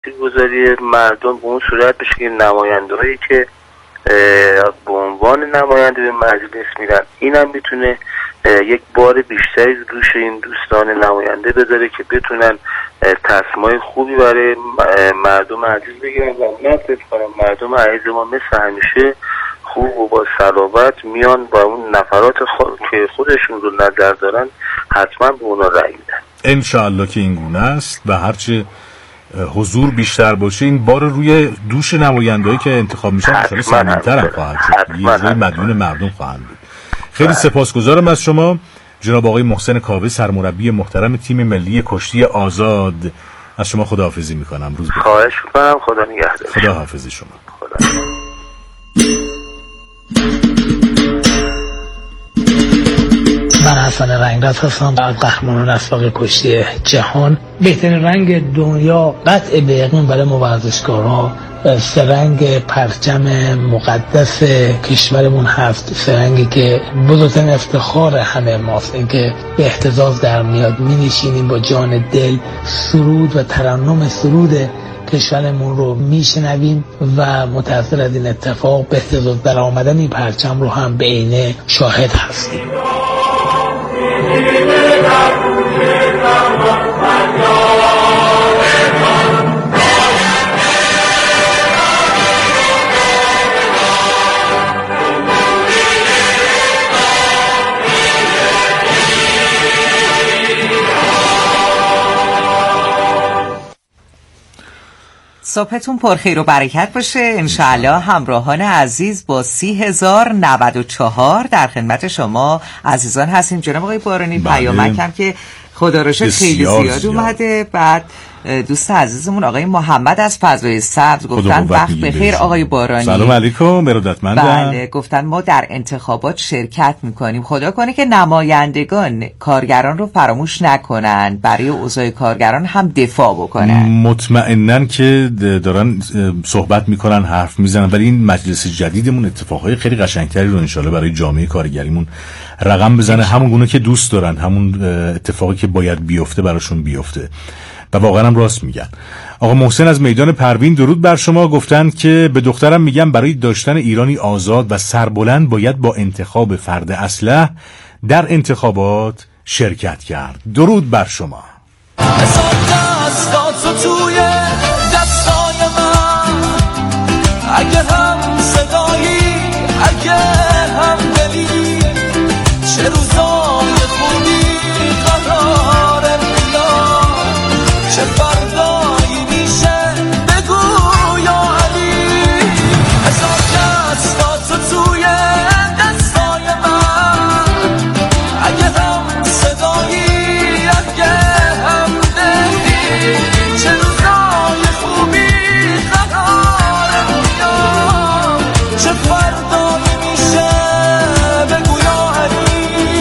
تاثیرگذاری مردم به اون صورت بشه که نماینده‌هایی که به عنوان نماینده به مجلس میرن این هم میتونه یک بار بیشتری روش این دوستان نماینده بذاره که بتونن تصمیمای خوبی برای مردم عزیز بگیرن و من فکر کنم مردم عزیز ما مثل همیشه خوب و با صلابت میان با اون نفرات که خودشون رو نظر دارن حتما به اونا رأی میدن. انشاءالله که این گونه است و هرچه حضور بیشتر باشه این بار روی دوش نمایندهایی که انتخاب میشن انشاءالله سنگین‌تر هم خواهد شد، یه جای مدیون مردم خواهند بود. خیلی سپاسگزارم از شما جناب آقای محسن کاوه، سرمربی محترم تیم ملی کشتی آزاد. از شما خداحافظی میکنم. روز بخیر. خواهش میکنم. خدا نگهدار. خدا حافظ شما. خدا. من حسن رنگرز هستم از قهرمانان اسبق کشتی جهان. بهترین رنگ دنیا قطع به یقین برای ما ورزشکارها سه رنگ پرچم مقدس کشورمون هست، سه رنگی که بزرگترین افتخار همه ماست، این که به اهتزاز در میاد، می نشینیم با جان دل سرود و ترنم سرود کشورمون رو میشنویم و متأثر از این اتفاق به اهتزاز در آمدن این پرچم رو هم به عینه شاهد هستیم. صبحتون پرخیر و برکت باشه انشاءالله. همراهان عزیز با 30,094 در خدمت شما عزیزان هستیم. جناب آقای بارانی پیامک هم که خدا رو شکر خیلی زیاد اومده. بعد دوست عزیزمون آقای محمد از فضای سبز گفتن وقت بخیر آقای بارانی. سلام علیکم ارادتمندم. بله گفتن ما در انتخابات شرکت میکنیم، خدا کنه که نمایندگان کارگران رو فراموش نکنن، برای اوضاع کارگران هم دفاع بکنن. مطمئنن که دارن صحبت میکنن، حرف میزنن، ولی این مجلس جدیدمون اتفاقهای خیلی قشنگتری رو انشالله برای جامعه کارگریمون رقم بزنه، همون گونه که دوست دارن، همون اتفاقی که باید بیفته براشون بیفته و واقعا هم راست میگن. آقا محسن از میدان پروین درود بر شما. گفتن که به دخترم میگم برای داشتن ایرانی آزاد و سربلند باید با انتخاب فرد اصلح در انتخابات شرکت کرد. درود بر شما. اگه هم صدایی اگه هم دلی چه روزای خوبی قراره میاد چه فردایی میشه بگو یا علی هزار دست با تو توی دستای من اگه هم صدایی اگه هم دلی چه روزای خوبی قراره میاد چه فردایی میشه بگو یا علی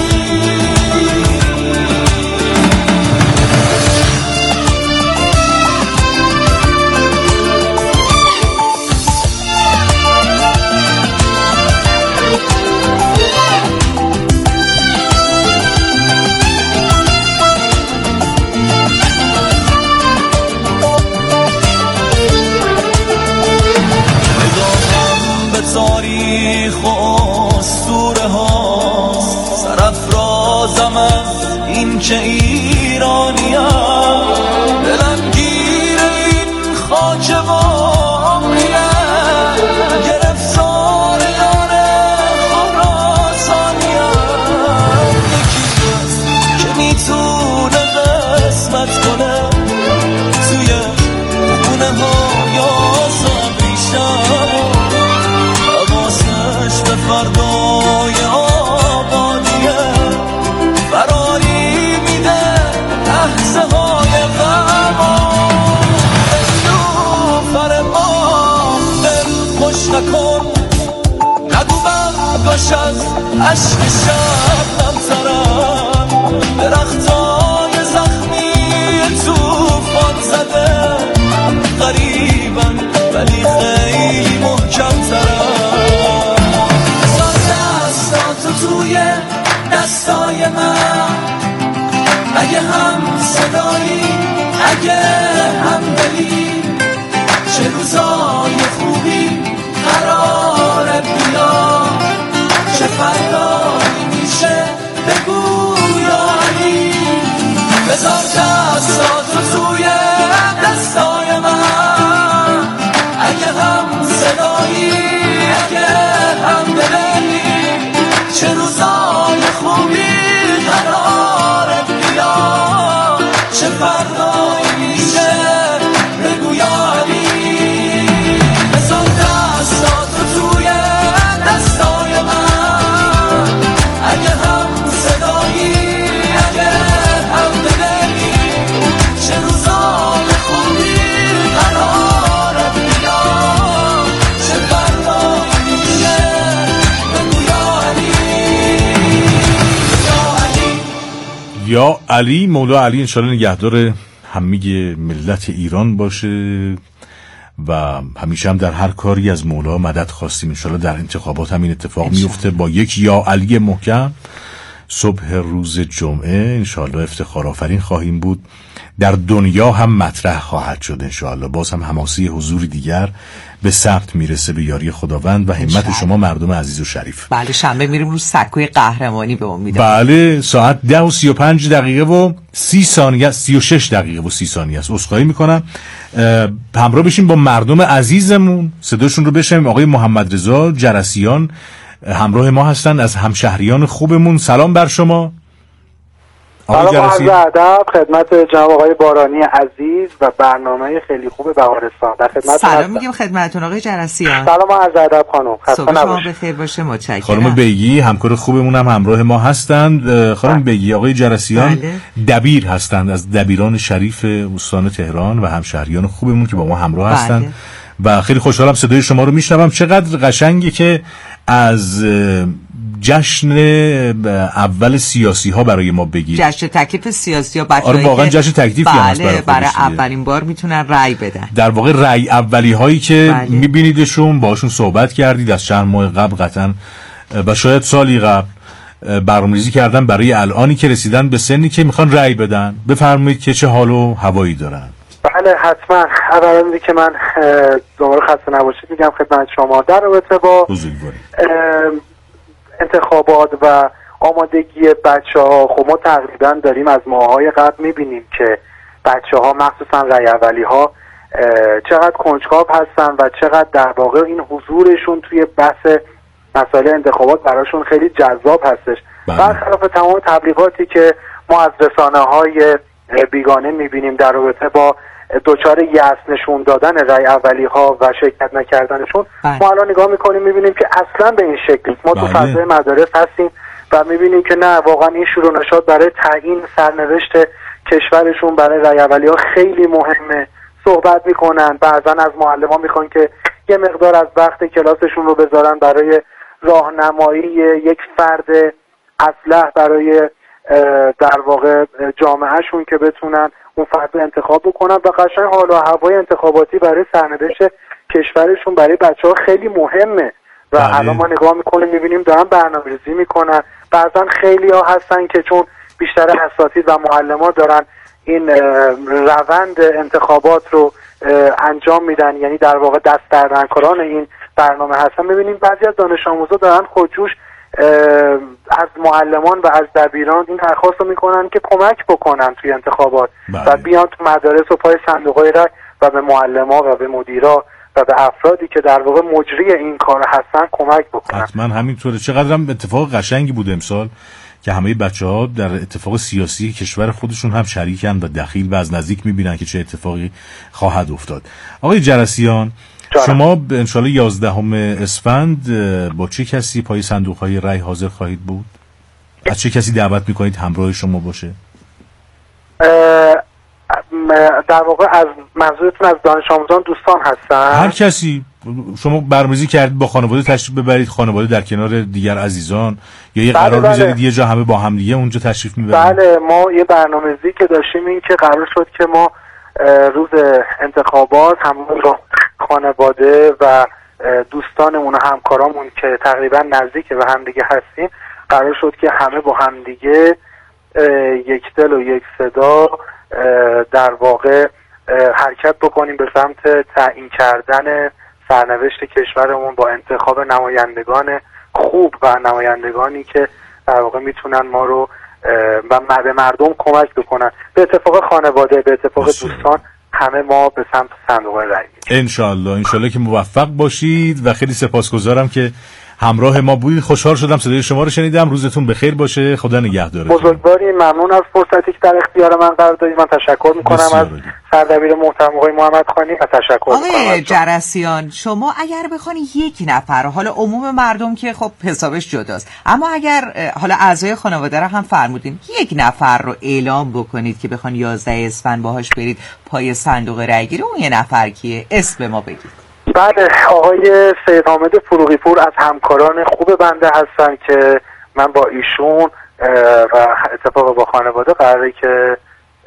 تاریخ و اسطوره ها سرافرازم از این که ایرانیم دلم گیر این خاک واقعیه گرفتار یار خراسانیم یکی هست که میتونه قسمت کنه توی خونه های آزاد ریشم به فردای آبادیه فراری میده لحظه های غمان نیلوفر ما دل خوش نکن نگو برداش از عشق شبنم ترم درختای زخمی توفان زده غریبن ولی خیلی محکم ترم توی دستای من اگه هم صدایی اگه هم دلی یا علی، مولا علی انشالله نگهدار همه ملت ایران باشه و همیشه هم در هر کاری از مولا مدد خواستیم. انشالله در انتخابات همین اتفاق میفته با یک یا علی محکم. صبح روز جمعه انشالله افتخار آفرین خواهیم بود، در دنیا هم مطرح خواهد شد انشالله. باز هم حماسی حضوری دیگر به ثبت میرسه به یاری خداوند و همت شما مردم عزیز و شریف. بله شنبه میریم رو سکوی قهرمانی به امید. بله ساعت 10:35 و 30 ثانیه 36 دقیقه و 30 ثانیه است. عذرخواهی میکنم. همراه بشیم با مردم عزیزمون، صداشون رو بشنویم. آقای محمد رضا جرسیان همراه ما هستن از همشهریان خوبمون. سلام بر شما. سلام عرض ادب خدمت جناب آقای بارانی عزیز و برنامه خیلی خوب بهارستان. در خدمت سلام میگیم خدمتتون آقای جرسیان. سلام عرض ادب خانم. صبح شما بخیر باشه. متشکرم. خانم بیگی همکار خوبمون هم همراه ما هستند. خانم بیگی آقای جرسیان دبیر هستند از دبیران شریف استان تهران و همشهریان خوبمون که با ما همراه هستند و خیلی خوشحالم صدای شما رو میشنوم. چقدر قشنگه که از جشن اول سیاسی ها برای ما بگید. جشن تکلیف سیاسی ها بچه‌ای آره واقعا جشن تکلیفی هم هست برای اولین بار میتونن رأی بدن. در واقع رأی اولی هایی که میبینیدشون باشون صحبت کردید از چند ماه قبل قطعا و شاید سالی قبل برنامه‌ریزی کردن برای الانی که رسیدن به سنی که میخوان رأی بدن. بفرمایید که چه حال و هوایی دارن. بله حتما. اولا که من دوباره خسته نباشید میگم خدمت شما در رابطه با انتخابات و آمادگی بچه‌ها. خب ما تقریبا داریم از ماه‌های قبل می‌بینیم که بچه‌ها مخصوصا رأی اولی‌ها چقدر کنجکاو هستن و چقدر در واقع این حضورشون توی بحث مسائل انتخابات براشون خیلی جذاب هستش. برخلاف تمام تبلیغاتی که ما از رسانه‌های بیگانه می‌بینیم در رابطه با دوچار یأس نشون دادن رأی اولی‌ها و شرکت نکردنشون، ما الان نگاه میکنیم میبینیم که اصلا به این شکل ما تو فضای مدارس هستیم و میبینیم که نه واقعا این شور و نشاط برای تعیین سرنوشت کشورشون برای رأی اولی‌ها خیلی مهمه. صحبت میکنن، بعضا از معلمان میخوان که یه مقدار از وقت کلاسشون رو بذارن برای راهنمایی یک فرد اصلح برای در واقع جامعهشون که بتونن اون فرد رو انتخاب بکنن و قشنگ حال و هوای انتخاباتی برای سرنوشت کشورشون برای بچه‌ها خیلی مهمه و الان ما نگاه میکنیم میبینیم دارن برنامه‌ریزی میکنن. بعضا خیلی ها هستن که چون بیشتر اساتید و معلمان دارن این روند انتخابات رو انجام میدن، یعنی در واقع دست دردنکاران این برنامه هستن، میبینیم بعضی از دانش آموزا دارن خودجوش از معلمان و از دبیران این درخواست رو میکنن که کمک بکنن توی انتخابات و بیان تو مدارس و پای صندوق‌های رای و به معلمان و به مدیرا و به افرادی که در واقع مجری این کار هستن کمک بکنن. حتما همینطوره. چقدر هم اتفاق قشنگی بود امسال که همه بچه‌ها در اتفاق سیاسی کشور خودشون هم شریکن و دخیل و از نزدیک میبینن که چه اتفاقی خواهد افتاد. آقای جرسیان شما انشالله 11 اسفند با چه کسی پای صندوق‌های رای حاضر خواهید بود؟ از چه کسی دعوت میکنید همراه شما باشه؟ در واقع از منظورتون از دانش آموزان دوستان هستن؟ هر کسی. شما برنامه‌ریزی کردید با خانواده تشریف ببرید، خانواده در کنار دیگر عزیزان، یا یه قرار می‌ذارید یه جا همه با هم دیگه اونجا تشریف می‌برید؟ بله ما یه برنامه‌ریزی که داشتیم این که قرار شد که ما روز انتخابات همون رو خانواده و دوستانمون و همکارامون که تقریبا نزدیک به هم دیگه هستیم قرار شد که همه با هم دیگه یک دل و یک صدا در واقع حرکت بکنیم به سمت تعیین کردن سرنوشت کشورمون با انتخاب نمایندگان خوب و نمایندگانی که در واقع میتونن ما رو و به مردم کمک بکنن. به اتفاق خانواده، به اتفاق دوستان، همه ما به سمت صندوق رای میریم. انشالله که موفق باشید و خیلی سپاسگزارم که همراه ما بودید. خوشحال شدم صدای شما رو شنیدم. روزتون بخیر باشه. خدا نگهدارتون. بزرگوارین. ممنون از فرصتی که در اختیار من قرار دادید. من تشکر میکنم از سردبیر محترم آقای محمد خانی و تشکر میکنم. آقای جرسیان شما اگر بخواید یک نفر، حالا عموم مردم که خب حسابش جداست، اما اگر حالا اعضای خانواده رو هم فرمودین یک نفر رو اعلام بکنید که بخوان 11 اسفند باهاش برید پای صندوق رای گیری، اون یه نفر کیه؟ اسم ما بگید. بله آقای سید حامد فروغی پور از همکاران خوب بنده هستن که من با ایشون و اتفاق با خانواده قراره که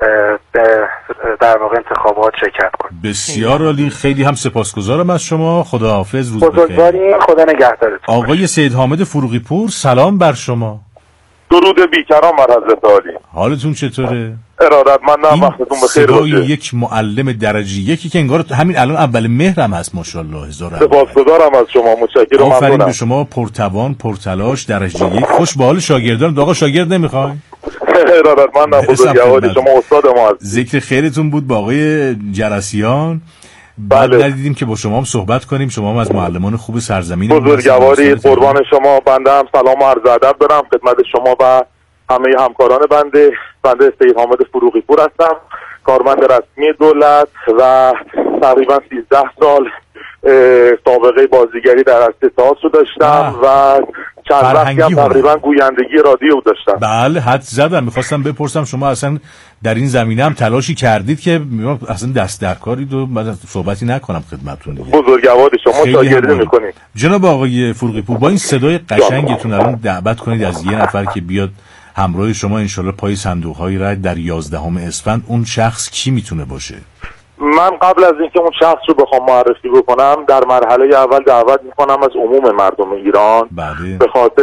در واقع انتخابات شرکت کنیم. بسیار عالی، خیلی هم سپاسگزارم از شما. خداحافظ، روز بخیر. بزرگواری، خدا نگهدارتون. آقای سید حامد فروغی پور، سلام بر شما. درود بیکران بر حضرت عالی. حالتون چطوره؟ ارادتمندم، وقتتون بخیر باشه. یک معلم درجه یکی که انگار همین الان اول مهر هم هست، ماشاءالله. هزار سپاسگزارم از شما، متشکرم. آفرین به شما، پرتوان، پرتلاش، درجه یک. خوش به حال شاگردان. آقا شاگرد نمیخوای؟ ارادتمندم، بزرگواری شما استاد ما هست. ذکر خیرتون بود با آقای جرسیان. بله. بعد ندیدیم که با شما هم صحبت کنیم. شما هم از معلمان خوب سرزمین. بزرگواری، قربان شما. بنده هم سلام و عرض ادب دارم خدمت شما و همه همکاران بنده. سید حامد فروغی پور هستم، کارمند رسمی دولت و تقریبا 13 سال سابقه بازیگری در عرصه تئاتر داشتم و چند وقتی هم تقریبا گویندگی رادیو داشتم. بله، حد زدم. میخواستم بپرسم شما اصلا در این زمینه هم تلاشی کردید که اصلا دست در کارید و بعد صحبتی نکنم خدمتتون دیگه. بزرگواری شما شاگردی میکنید. جناب آقای فروغی پور، با این صدای قشنگتون الان دعوت کنید از یه نفر که بیاد همراه شما انشالله پای صندوق‌های رای در 11 اسفند. اون شخص کی میتونه باشه؟ من قبل از اینکه اون شخص رو بخوام معرفی بکنم، در مرحله اول دعوت میکنم از عموم مردم ایران به خاطر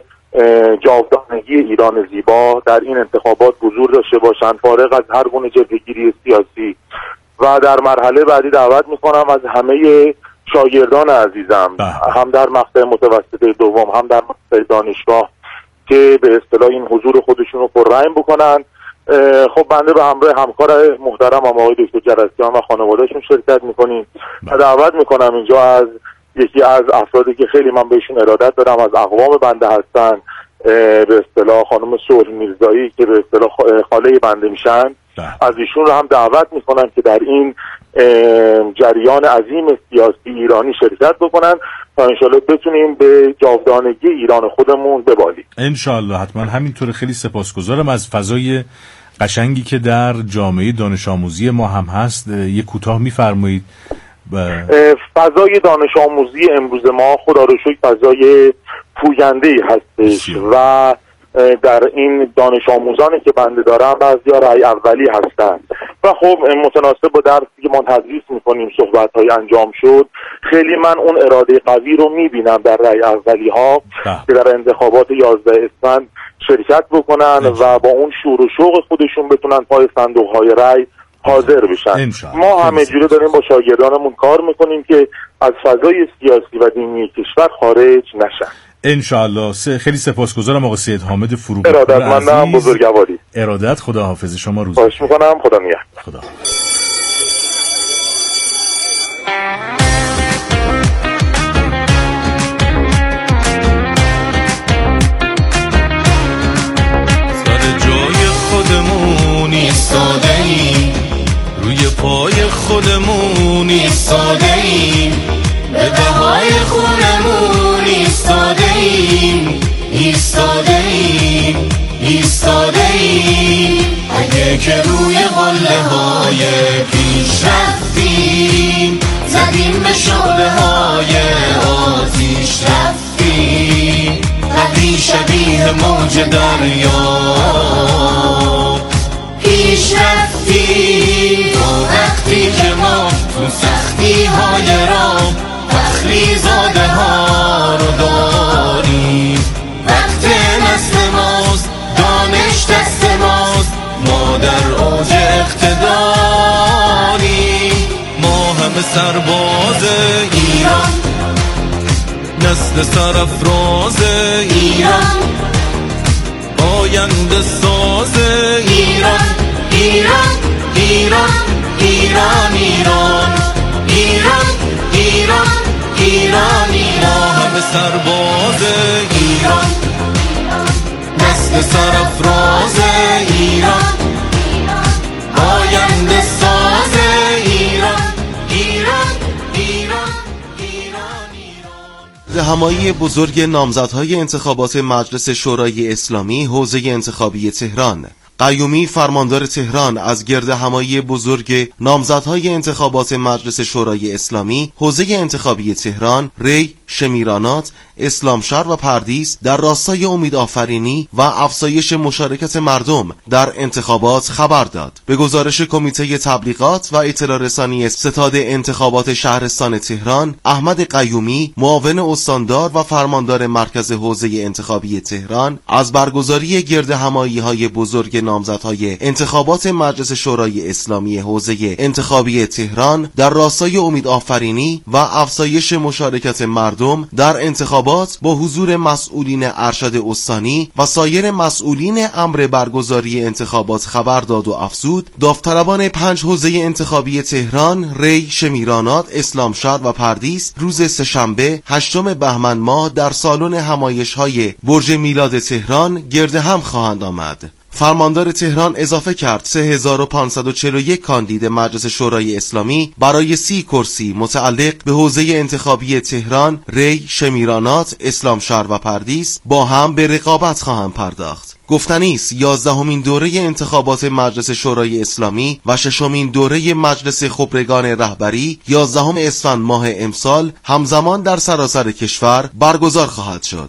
جاودانگی ایران زیبا در این انتخابات حضور داشته باشند، فارغ از هر گونه جبهه‌گیری سیاسی. و در مرحله بعدی دعوت میکنم از همه شاگردان عزیزم، هم در مقطع متوسطه دوم هم در مقطع دانشگاه، که به اصطلاح این حضور خودشون رو پررنگ بکنن. خب بنده به همراه همکار محترم آقای دکتر جرسیان و خانوادهشون شرکت میکنیم و دعوت میکنم اینجا از یکی از افرادی که خیلی من بهشون ارادت دارم، از اقوام بنده هستن، به اصطلاح خانم صلح میرزایی که به اصطلاح خاله بنده میشن، از ایشون رو هم دعوت میکنم که در این جریان عظیم سیاسی ایرانی شرکت بکنن تا انشالله بتونیم به جاودانگی ایران خودمون ببالیم. انشالله، حتما همینطور. خیلی سپاسگزارم از فضای قشنگی که در جامعه دانش آموزی ما هم هست. یه کوتاه میفرمایید. فضای دانش آموزی امروز ما خدا رو شکر فضای پوینده‌ای هستش و در این دانش آموزانی که بنده دارم بعضیا رأی اولی هستن و خب متناسب با درسی که ما تدریس میکنیم صحبت‌های انجام شد، خیلی من اون اراده قوی رو میبینم در رأی اولی ها که در انتخابات 11 اسفند شرکت بکنن و با اون شور و شوق خودشون بتونن پای صندوق‌های رأی حاضر بشن. ما همه جوره داریم با شاگردانمون کار میکنیم که از فضای سیاسی و دینی کشور خارج نشن. انشالله. خیلی سپاسگزارم آقای سید حامد فروغی. ارادتمندم، بزرگواری. ارادت. خداحافظ شما. روز خواهش میکنم. خدا نگهدار. خدا. سر جای خودمون ایستاده‌ایم، روی پای خودمون ایستاده‌ایم، به بهای خونمون ایستاده‌ایم، ایستاده‌ایم، ایستاده‌ایم. اگه که روی قله‌های پیش رفتیم، زدیم به شعله‌های آتیش رفتیم، قدری شبیه موج دریا پیش رفتیم. تا وقتی که ما تو سختی های راه فخری زاده ها رو داریم، وقت نسل ماست، دانش دست ماست، ما در اوج اقتداریم. ما همه سرباز ایران، نسل سرافراز ایران، آینده ساز ایران، ایران، ایران، ایران، ایران، ایران، ایران، ایران، ما همه سرباز ایران، نسل سرافراز ایران، آینده ساز ایران، ایران، ایران، ایران، ایران. همایی بزرگ نامزدهای انتخابات مجلس شورای اسلامی حوزه انتخابی تهران. قیومی فرماندار تهران از گرد همایی بزرگ نامزدهای انتخابات مجلس شورای اسلامی حوزه انتخابی تهران ری شمیرانات، اسلامشهر و پردیس در راستای امید آفرینی و افزایش مشارکت مردم در انتخابات خبر داد. به گزارش کمیته تبلیغات و اطلاع رسانی ستاد انتخابات شهرستان تهران، احمد قیومی، معاون استاندار و فرماندار مرکز حوزه انتخابی تهران، از برگزاری گردهمایی‌های بزرگ نامزدهای انتخابات مجلس شورای اسلامی حوزه انتخابی تهران در راستای امید آفرینی و افزایش مشارکت مردم در انتخابات با حضور مسئولین ارشد استانی و سایر مسئولین امر برگزاری انتخابات خبر داد و افزود داوطلبان 5 حوزه انتخابی تهران، ری، شمیرانات، اسلامشهر و پردیس روز سه‌شنبه 8 بهمن ماه در سالن همایش‌های برج میلاد تهران گرد هم خواهند آمد. فرماندار تهران اضافه کرد 3541 کاندید مجلس شورای اسلامی برای 30 کرسی متعلق به حوزه انتخابی تهران، ری، شمیرانات، اسلامشهر و پردیس با هم به رقابت خواهند پرداخت. گفتنی است 11مین دوره انتخابات مجلس شورای اسلامی و 6مین دوره مجلس خبرگان رهبری 11 اسفند ماه امسال همزمان در سراسر کشور برگزار خواهد شد.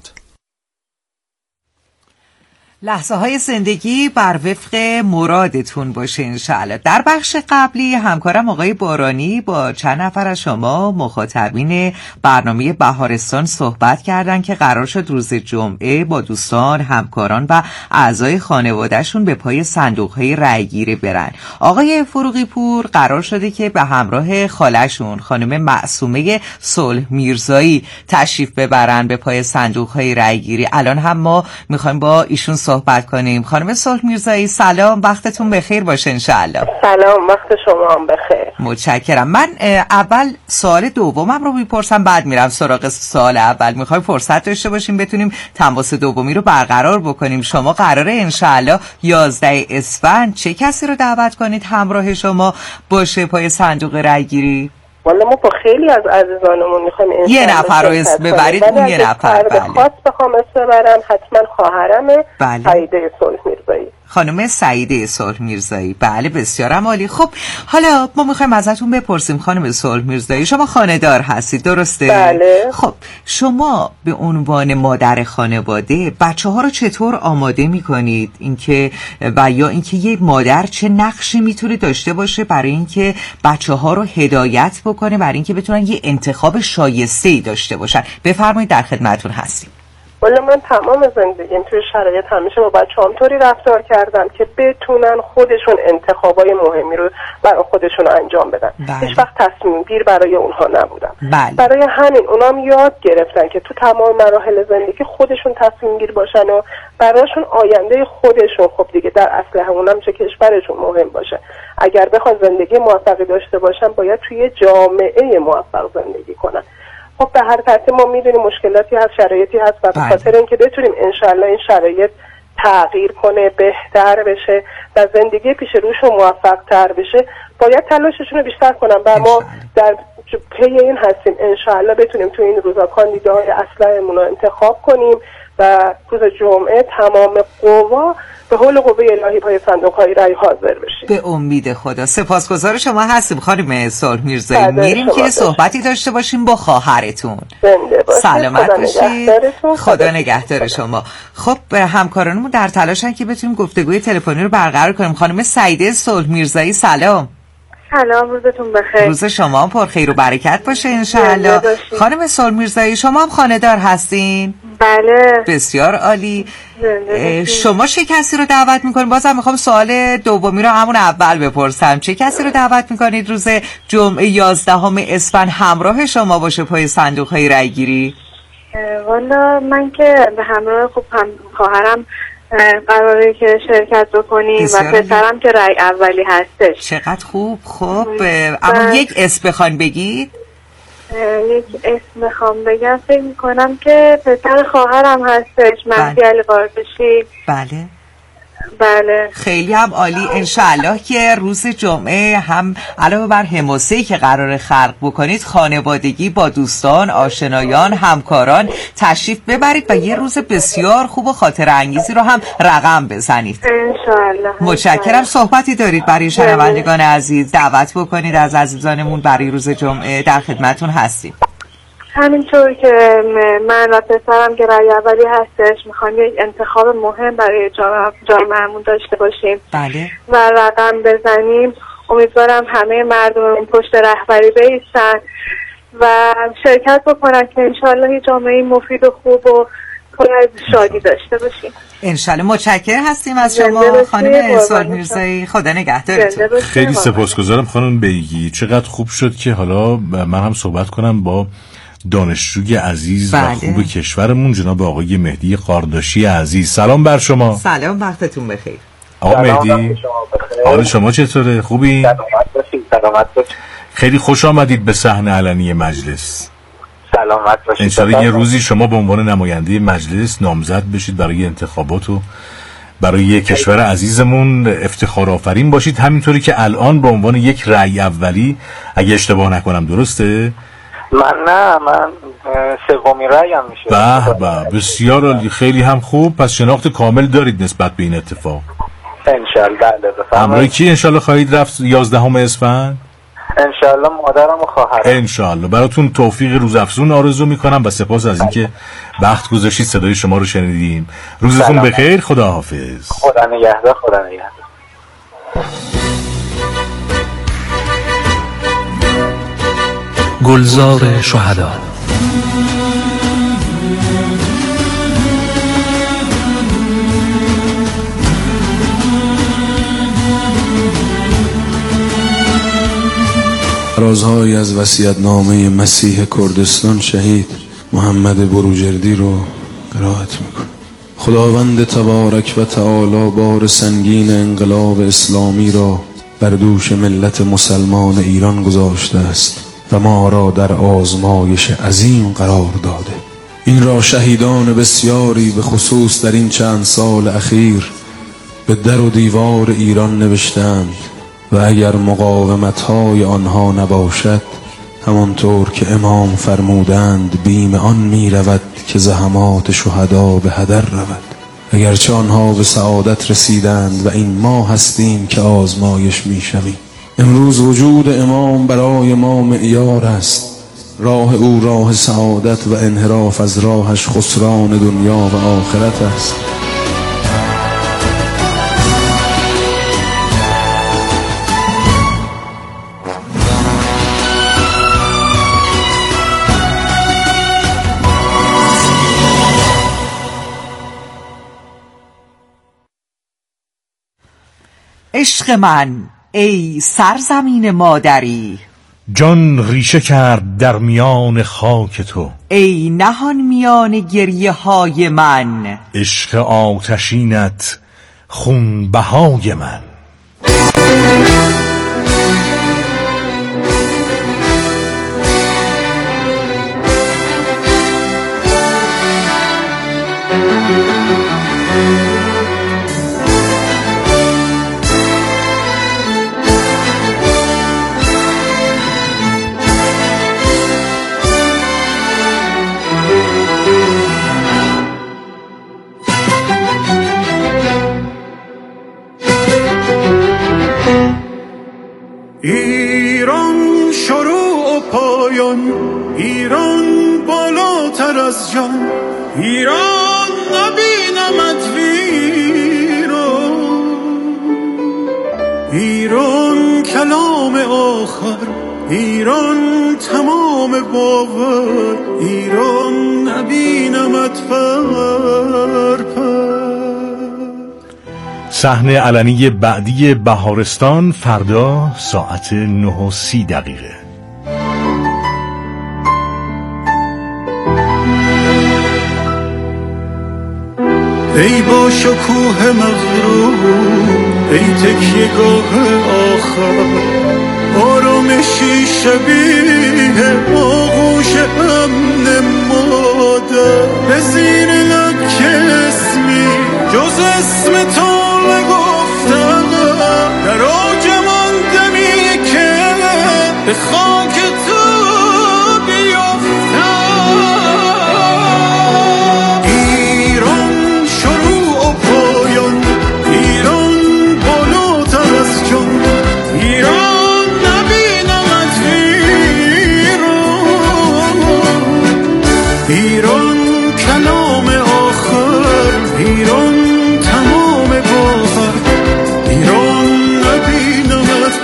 لحظه های زندگی بر وفق مرادتون باشه انشاءالله. در بخش قبلی همکارم آقای بارانی با چند نفر از شما مخاطبین برنامه بهارستان صحبت کردن که قرار شد روز جمعه با دوستان، همکاران و اعضای خانوادهشون به پای صندوق‌های رأی‌گیری برن. آقای فروغی پور قرار شده که به همراه خالشون خانم معصومه صلح میرزایی تشریف ببرن به پای صندوق‌های رأی‌گیری. الان هم ما می‌خوایم با ایشون صحبت کنیم. خانم صلح میرزایی سلام، وقتتون بخیر باشه انشاءالله. سلام، وقت شما هم بخیر. متشکرم. من اول سوال دومم رو میپرسم، بعد میرم سراغ سوال اول. میخوایم فرصت داشته باشیم بتونیم تماس دومی رو برقرار بکنیم. شما قراره انشاءالله 11 اسفند چه کسی رو دعوت کنید همراه شما باشه پای صندوق رای گیری؟ والا ما با خیلی از عزیزانمون میخوایم یه نفر رو اسم ببرید. اون یه نفر خاص بخوام اسم ببرم حتما خواهرمه. بله. سعیده صلح میرزایی. خانم سعیده صلح میرزایی. بله بسیارم عالی. خب حالا ما میخوایم ازتون بپرسیم خانم صلح میرزایی، شما خانه‌دار هستید درسته؟ بله. خب شما به عنوان مادر خانواده بچه‌ها رو چطور آماده میکنید اینکه و یا اینکه یه مادر چه نقشی میتونه داشته باشه برای اینکه بچه‌ها رو هدایت بکنه برای اینکه بتونن یه انتخاب شایسته‌ای داشته باشن؟ بفرمایید در خدمتتون هستیم. والا من تمام زندگیم توی شرایط همیشه با بچه‌هام طوری رفتار کردم که بتونن خودشون انتخابای مهمی رو برای خودشون انجام بدن. هیچ وقت تصمیم گیر برای اونها نبودم. برای همین اونام یاد گرفتن که تو تمام مراحل زندگی خودشون تصمیم گیر باشن و براشون آینده خودشون خب دیگه در اصل همونم چه کشورشون مهم باشه. اگر بخوان زندگی موفقی داشته باشن باید توی جامعه موفق زندگی کنن. خب به هر ترتیب ما میدونیم مشکلاتی هست، شرایطی هست و به خاطر اینکه بتونیم انشالله این شرایط تغییر کنه، بهتر بشه و زندگی پیش روشون موفق تر بشه باید تلاششون رو بیشتر کنن و ما در پی این هستیم انشالله بتونیم تو این روزا کاندیداهای اصلیمون رو انتخاب کنیم و روز جمعه تمام قوا به حول قوه الهی پای صندوق‌های رای حاضر بشیم. به امید خدا. سپاسگزار شما هستیم خانم صلح میرزایی. میریم که صحبتی داشته باشیم با خواهرتون. سلامت باشید. خدا نگهدار شما. خب همکارانمون در تلاشن که بتونیم گفتگوی تلفنی رو برقرار کنیم. خانم سعیده صلح میرزایی سلام. سلام، روزتون بخیر. روز شما هم پر خیر و برکت باشه انشاءالله. خانم صلح میرزایی شما هم خانه‌دار هستین؟ بله. بسیار عالی. شما چه کسی رو دعوت میکنید؟ بازم میخوام سوال دومی رو همون اول بپرسم. چه کسی رو دعوت میکنید روز جمعه 11 اسفند همراه شما باشه پای صندوق‌های رای گیری؟ والا من که به همراه خواهرم قراره که شرکت بکنیم و پسرم که رای اولی هستش. چقدر خوب. خب اما یک اسم بخوان بگید. یک اسم بخوام بگم فکر میکنم که پسر خواهرم هستش، مهدی علی قارپشی. بله بله. خیلی هم عالی. انشاءالله که روز جمعه هم علاوه بر حماسه‌ای که قرار خلق بکنید خانوادگی با دوستان، آشنایان، همکاران تشریف ببرید و یه روز بسیار خوب و خاطره انگیزی رو هم رقم بزنید انشاءالله. متشکرم. صحبتی دارید برای شنوندگان عزیز؟ دعوت بکنید از عزیزانمون برای روز جمعه. در خدمتون هستیم. همینطور که من و پسرم که رای اولی هستش میخوایم یک انتخاب مهم برای جامعهمون داشته باشیم بله. و رقم بزنیم. امیدوارم همه مردم پشت رهبری بایستن و شرکت بکنن که انشالله جامعه مفید و خوب و پر از شادی داشته باشیم. انشالله. متشکر هستیم از شما خانم سوال میرزایی. خدا نگهدارتون. خیلی سپاسگزارم خانم بیگی. چقدر خوب شد که حالا من هم صحبت کنم با دانشجوی عزیز و خوب کشورمون جناب آقای مهدی قارداشی عزیز. سلام بر شما. سلام، وقتتون بخیر. آقا مهدی، حال شما چطوره؟ خوبی؟ سلامت باشید. خیلی خوش آمدید به صحنه علنی مجلس. سلامت باشید. انشالله یه روزی شما به عنوان نماینده مجلس نامزد بشید برای انتخابات و برای کشور عزیزمون افتخار آفرین باشید، همینطوری که الان به عنوان یک رأی اولی، اگه اشتباه نکنم درسته؟ من سومین رأیم میشه. به بسیار عالی، خیلی هم خوب. پس شناخت کامل دارید نسبت به این اتفاق؟ انشالله. بله بفرمایید. همراه کی انشالله خواهید رفت 11 اسفند؟ انشالله مادرم و خواهرم. انشالله. براتون توفیق روزافزون آرزو میکنم و سپاس از اینکه وقت گذاشتید صدای شما رو شنیدیم. روزتون بخیر. خداحافظ. خدا نگهدار. خدا نگهدار. گلزار شهدا. رازهایی از وصیت‌نامه مسیح کردستان شهید محمد بروجردی رو قرائت میکنم. خداوند تبارک و تعالی بار سنگین انقلاب اسلامی را بر دوش ملت مسلمان ایران گذاشته است و ما را در آزمایش عظیم قرار داده. این را شهیدان بسیاری به خصوص در این چند سال اخیر به در و دیوار ایران نوشتند و اگر مقاومت‌های آنها نباشد، همانطور که امام فرمودند، بیم آن می رود که زحمات شهدا به هدر رود. اگرچه آنها به سعادت رسیدند و این ما هستیم که آزمایش می شویم. امروز وجود امام برای ما معیار است. راه او راه سعادت و انحراف از راهش خسران دنیا و آخرت است. عشق من ای سرزمین مادری، جان ریشه کرد در میان خاک تو. ای نهان میان گریه های من، عشق آتشینت خون بهای من. ایران شروع و پایان، ایران بالاتر از جان، ایران نبینمت ویران، ایران کلام آخر، ایران تمام باور، ایران نبینمت پر. صحنه علنی بعدی بهارستان فردا ساعت 9:30. ای با شکوه مغرور، ای تکیه‌گاه آخر، آرامشی شبیه آغوش امن مادر، به زیر لب که اسمی جز اسم تو نگفتم، در آج من دمی که به خاک تو بیافتم. ایران شروع و پایان، ایران بالاتر از جان، ایران نبینمت ویران، ایران کلام آخر، ایران تمام گوهر، ایران نبینمت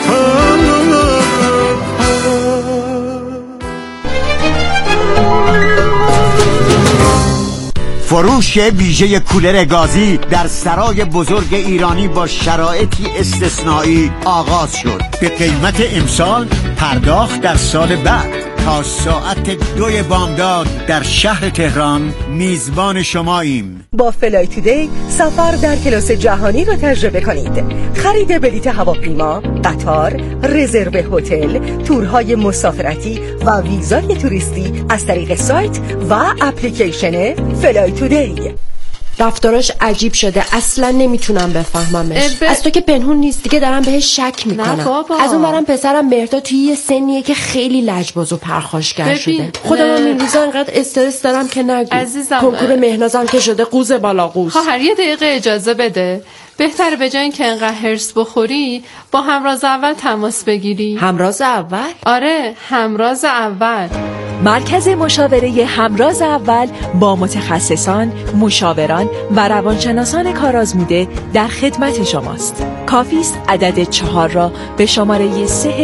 فروش ویژه کولر گازی در سرای بزرگ ایرانی با شرایطی استثنایی آغاز شد. به قیمت امسال، پرداخت در سال بعد. تا ساعت 2 بامداد در شهر تهران میزبان شماییم. با فلای تودی سفر در کلاس جهانی رو تجربه کنید. خرید بلیت هواپیما، قطار، رزرو هتل، تورهای مسافرتی و ویزای توریستی از طریق سایت و اپلیکیشن فلای تودی. رفتاراش عجیب شده، اصلا نمیتونم بفهممش. از تو که پنهون نیست دیگه، دارم بهش شک میکنم. از اون برم پسرم مهرداد توی یه سنیه که خیلی لجباز و پرخاشگر شده. خودم هم این روزا انقدر استرس دارم که نگو. عزیزم کنکور مهنازم که شده قوز بالا قوز. خواهر یه دقیقه اجازه بده. بهتره به جای اینکه انقدر هرس بخوری با همراز اول تماس بگیری. همراز اول؟ آره، همراز اول. مرکز مشاوره همراز اول با متخصصان، مشاوران و روانشناسان کارآزموده در خدمت شماست. کافی است عدد 4 را به شماره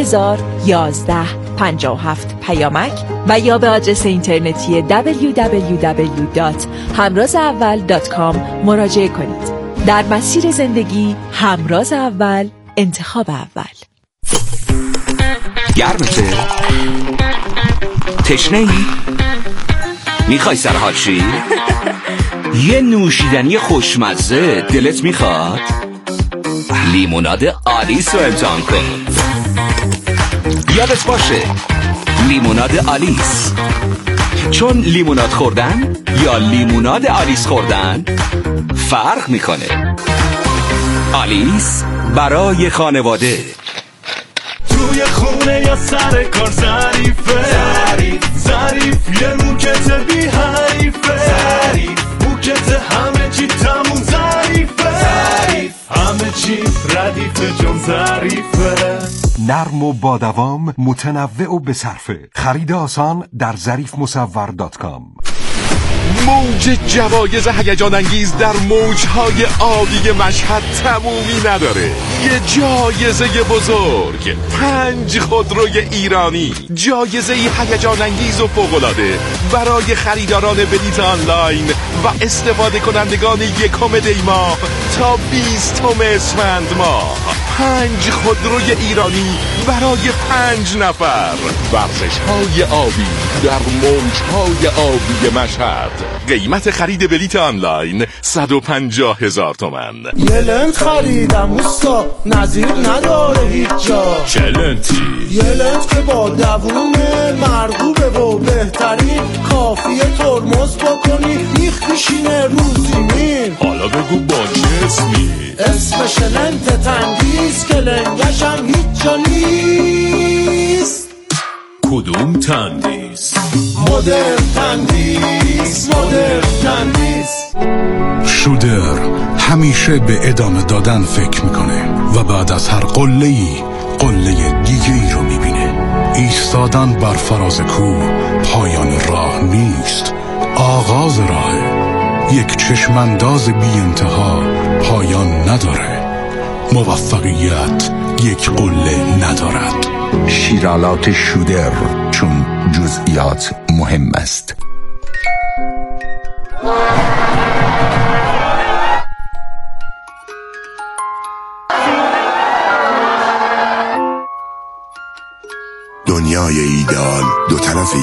301157 پیامک و یا به آدرس اینترنتی www.hamrazaawal.com مراجعه کنید. در مسیر زندگی همراز اول، انتخاب اول. گرمته؟ تشنه ای؟ میخوای سرحال شی؟ یه نوشیدنی خوشمزه دلت میخواد؟ لیموناد آلیس رو امتحان کن. یادت باشه لیموناد آلیس، چون لیموناد خوردن یا لیموناد آلیس خوردن فرق میکنه. آلیس برای خانواده. توی خونه یا سر کار ظریفه، ظریف یه موکت بی حریفه، موکت همه چی تموم ظریفه، همه چی ردیفه جون ظریفه. نرم و با دوام، متنوع و بصرفه. خرید آسان در ظریفمصور.com. موج جوایز هیجان انگیز در موجهای آبی مشهد تمومی نداره. یه جایزه بزرگ، 5 خودروی ایرانی، جایزه هیجان انگیز و فوق‌العاده برای خریداران بلیط آنلاین و استفاده کنندگان 1 دی ماه تا 20 اسفند ماه. 5 خودروی ایرانی برای 5 نفر. ورزش‌های آبی در موجهای آبی مشهد. قیمت خرید بلیط آنلاین 150,000 تومان. یه لنت خریدم اوستا، نظیر نداره هیچ جا. چه لنتی؟ یه لنت که با دوونه مرغوبه و بهترین، کافیه ترمز بکنی میخ میشینه رو زمین. حالا بگو با چه اسمی؟ اسمش لنت تندیس که لنگشم هیچ جا نیست. کدوم تندیس؟ مدرن تندیس، مدرن تندیس. شودر همیشه به ادامه دادن فکر میکنه و بعد از هر قله‌ای قله دیگه ای رو میبینه. ایستادن بر فراز کوه پایان راه نیست، آغاز راهه. یک چشمانداز بی انتها پایان نداره. موفقیت یک قله ندارد. شیرالات شودر، چون جزئیات مهم است. دنیای ایدئال دو طرف